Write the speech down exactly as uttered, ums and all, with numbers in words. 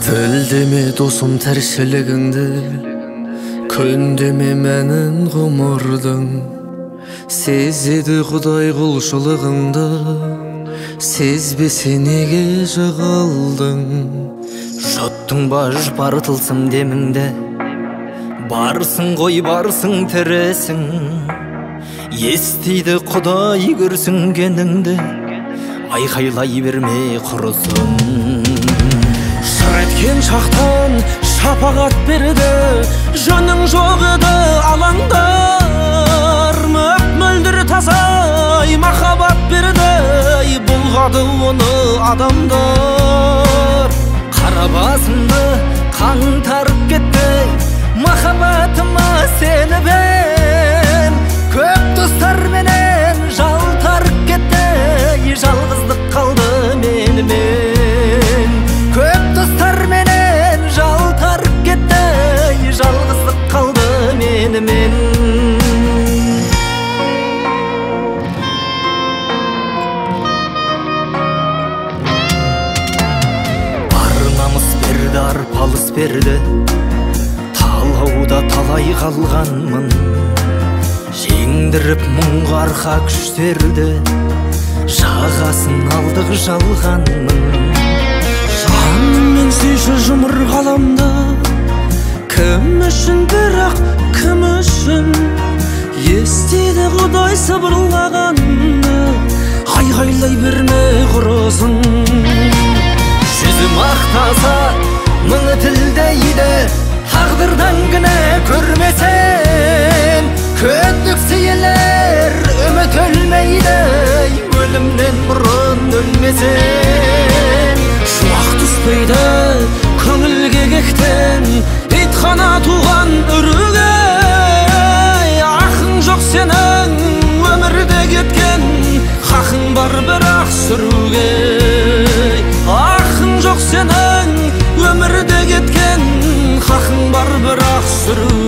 Тілдеме досым тіршілігіңді, көндеме мәнін ғұмырдың. Сезеді Құдай құлшылығыңды, сезбесе неге жығылдың. Жұттың ба бар тылсым деміңді, барсың ғой барсың тіресің. Естиді Құдай көрсінгеніңді, айқайлай берме құрысын. Шыр еткен шақтан шапағат берді, жөнің жоқ еді алаңдар. Мөп-мөлдір тазай махаббат берді, бұлғады оны адамдар. Қара басымды қан тарып кетті, махаббатыма сені бен. Көп достар менен жалтарып кетті, жалғыздық қалды менімен. Көп достар менен жалтарып кетті, жалғыздық қалды менімен. Бар намыс берді, арпалыс берді, талауда талай қалғанмын. Жеңдіріп мұңға арқа күштерді, жағасын алдық жалғанмын. Жаныммен сүйші жұмыр ғаламды, кім үшін бірақ кім үшін? Естиді Құдай сыбырлағанды, айғайлай берме құрысын. Жүзім ақтаса мыңы тілдейді, тағдырдан кінә көрмесен. Көндік сейілер үміт өлмейді, өлімнен бұрын өлмесен. Шуақ түспейді көңілге кектен, ит қана туған үріге. Ақың жоқ сенің өмірде кеткен, хақың бар бірақ сүруге. Ақың жоқ сенің өмірде кеткен, хақың бар бірақ сүруге.